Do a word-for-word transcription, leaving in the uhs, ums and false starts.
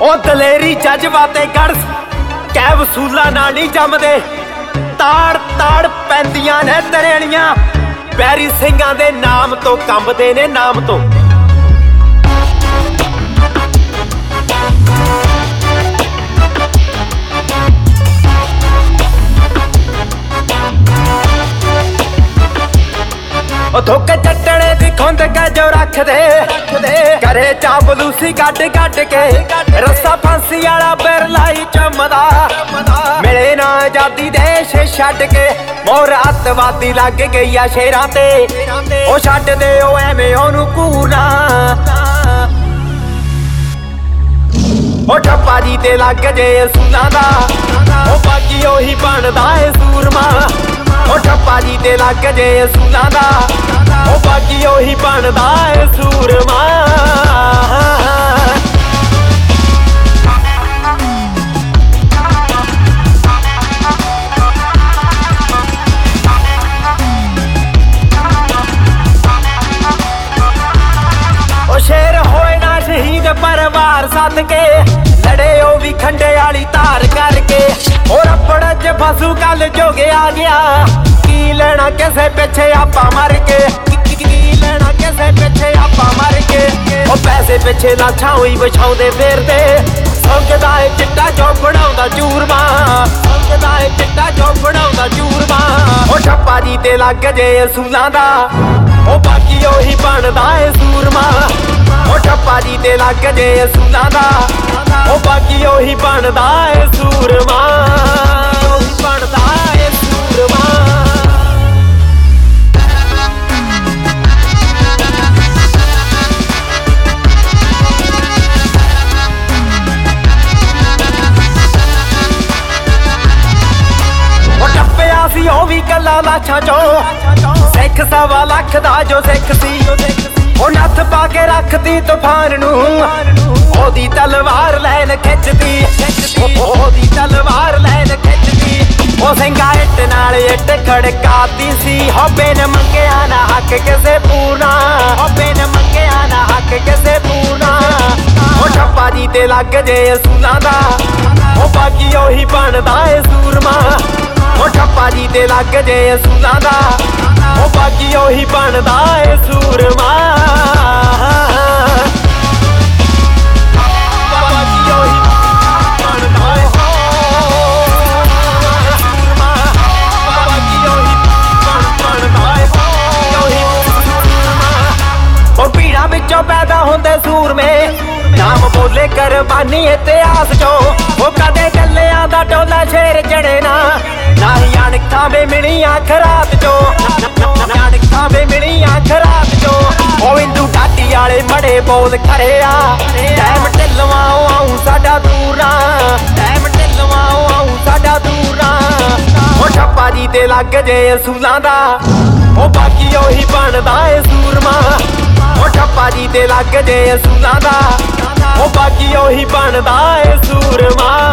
ਉਹ ਦਲੇਰੀ ਜਜ਼ਬਾਤੇ ਗੜਸ ਕੈ ਵਸੂਲਾ ਨਾਲ ਨਹੀਂ ਜੰਮਦੇ। ਤਾੜ ਤਾੜ ਪੈਂਦੀਆਂ ਨੇ ਤਰੇੜੀਆਂ ਬੈਰੀ ਸਿੰਘਾਂ ਦੇ ਨਾਮ ਤੋਂ ਕੰਬਦੇ ਨੇ ਨਾਮ ਤੋਂ। ਉਹ ਧੋਕੇ ਚੱਟਣੇ ਦੀ ਖੁੰਦ ਕੇ ਜੋ ਰੱਖਦੇ ਕਰੇ ਚਾਬਲੂਸੀ ਕੱਢ ਕੱਢ ਕੇ ਰੱਸਾ ਫਾਂਸੀ ਵਾਲਾ ਬਿਰਲਾਈ ਚਮਦਾ ਮਿਲੇ ਨਾ ਆਜ਼ਾਦੀ ਦੇਸ਼ ਛੱਡ ਕੇ ਮੋਰ ਅੱਤਵਾਦੀ ਲੱਗ ਗਈ ਆ ਸ਼ੇਰਾਂ ਤੇ ਉਹ ਛੱਡ ਦੇ ਉਹ ਐਵੇਂ ਉਹਨੂੰ ਕੂਰਨਾ। ਉਹ ਠੱਪਾ ਜੀ ਤੇ ਲੱਗ ਜੇ ਅਸੂਲਾਂ ਦਾ ਉਹ ਬਾਕੀ ਉਹੀ ਬਣਦਾ ਏ ਸੂਰਮਾ। ਉਹ ਠੱਪਾ ਜੀ ਤੇ ਲੱਗ ਜੇ ਅਸੂਲਾਂ ਦਾ ਉਹ ਬਾਕੀ ਉਹੀ ਬਣਦਾ ਏ ਸੂਰਮਾ। ਉਹ ਸ਼ੇਰ ਹੋਏ ਨਾ ਸ਼ਹੀਦ ਪਰਿਵਾਰ ਸੱਦ ਕੇ ਲੜੇ ਉਹ ਵੀ ਖੰਡੇ ਵਾਲੀ ਧਾਰ ਕਰਕੇ। ਉਹ ਰੱਪੜ ਚ ਫਸੂ ਕੱਲ ਜੋਗੇ ਆ ਗਿਆ ਕੀ ਲੈਣਾ ਕਿਸੇ ਪਿੱਛੇ ਆਪਾਂ ਮਰ ਕੇ ਕੀ ਲੈਣਾ ਕਿਸੇ ਪਿੱਛੇ ਆਪਾਂ ਮਰ ਕੇ। ਉਹ ਪੈਸੇ ਪਿੱਛੇ ਲਾਛਾਂ ਹੋਈ ਵਿਛਾਉਂਦੇ ਫਿਰਦੇ ਸੰਗਦਾ ਏ ਚਿੱਟਾ ਜੋ ਬਣਾਉਂਦਾ ਚੂਰਮਾ ਸੰਗਦਾ ਏ ਚਿੱਟਾ ਜੋ ਬਣਾਉਂਦਾ ਚੂਰਮਾ। ਉਹ ਠੱਪਾ ਜੀ ਤੇ ਲੱਗ ਜੇ ਅਸੂਲਾਂ ਦਾ ਉਹ ਬਾਕੀ ਉਹੀ ਬਣਦਾ ਏ ਸੂਰਮਾ। ਉਹ ਠੱਪਾ ਜੀ ਤੇ ਲੱਗ ਜੇ ਅਸੂਲਾਂ ਦਾ ਉਹ ਬਾਕੀ ਉਹੀ ਬਣਦਾ ਏ ਸੂਰਮਾ ਉਹੀ ਬਣਦਾ ਏ ਸੂਰਮਾ। ਉਹ ਟੱਪਿਆ ਸੀ ਉਹ ਵੀ ਗੱਲਾਂ ਲਾਛਾਂ ਚੋਂ ਸਿੱਖ ਸਵਾ ਲੱਖ ਦਾ ਜੋ ਸਿੱਖ ਸੀ। ਉਹ ਨੱਥ ਪਾ ਕੇ ਰੱਖਦੀ ਤੂਫਾਨ ਨੂੰ ਉਹਦੀ ਤਲਵਾਰ ਲੈਣ ਖਿੱਚਦੀ ਉਹਦੀ ਤਲਵਾਰ ਲੈਣ ਖਿੱਚਦੀ। ਉਹ ਸਿੰਘਾ ਇੱਟ ਨਾਲ ਇੱਟ ਖੜਕਾਤੀ ਸੀ ਹੋਬੇ ਨੇ ਮੰਗਿਆ ਨਾ ਹੱਕ ਕਿਸੇ ਪੂਰਨਾ ਹੋਬੇ ਨੇ ਮੰਗਿਆ ਨਾ ਹੱਕ ਕਿਸੇ ਪੂਰਨਾ। ਉਹ ਠੱਪਾ ਜੀ ਤੇ ਲੱਗ ਜੇ ਅਸੂਲਾਂ ਦਾ ਉਹ ਬਾਕੀ ਉਹੀ ਬਣਦਾ ਏ ਸੂਰਮਾ। ਉਹ ਠੱਪਾ ਜੀ ਤੇ ਲੱਗ ਜੇ ਅਸੂਲਾਂ ਦਾ ਉਹ ਬਾਕੀ ਉਹੀ ਬਣਦਾ ਏ ਸੂਰਮਾ। ਬਾਕੀ ਉਹੀ ਬਣਦਾ ਏ ਸੂਰਮਾ ਬਾਕੀ ਉਹੀ ਬਣਦਾ ਏ ਸੂਰਮਾ। ਉਹ ਭੀੜਾਂ ਵਿੱਚੋਂ ਪੈਦਾ ਹੁੰਦੇ ਸੂਰਮੇ ਨਾਮ ਬੋਲੇ ਕੁਰਬਾਨੀ ਇਤਿਹਾਸ ਚੋਂ। ਉਹ ਕਦੇ ਗੱਲਿਆਂ ਦਾ ਟੋਲਾ ਸ਼ੇਰ ਚੜੇ ਨਾ ਨਾ ਹੀ ਅਣਖਾਂ ਵੇ ਮਿਲੀਆਂ ਖਰਾਤ ਚੋਂ ਅਣਖਾਂ ਵੇ ਮਿਲੀਆਂ ਖਰਾਤ ਚੋਂ। ਉਹ ਇੰਦੂ ਘਾਟੀ ਵਾਲੇ ਮੜੇ ਬੋਲ ਖੜੇ ਆ ਟਾਈਮ ਢਿੱਲਵਾ ਆਉਂ ਸਾਡਾ ਦੂਰਾਂ ਟਾਈਮ ਢਿੱਲਵਾ ਆਉਂ ਸਾਡਾ ਦੂਰਾਂ। ਉਹ ਠੱਪਾ ਜੀ ਤੇ ਲੱਗ ਜੇ ਅਸੂਲਾਂ ਦਾ ਉਹ ਬਾਕੀ ਉਹੀ ਬਣਦਾ ਏ ਸੂਰਮਾ। ਉਹ ਠੱਪਾ ਜੀ ਤੇ ਲੱਗ ਜੇ ਅਸੂਲਾਂ ਦਾ ਉਹ ਬਾਕੀ ਉਹੀ ਬਣਦਾ ਏ ਸੂਰਮਾ।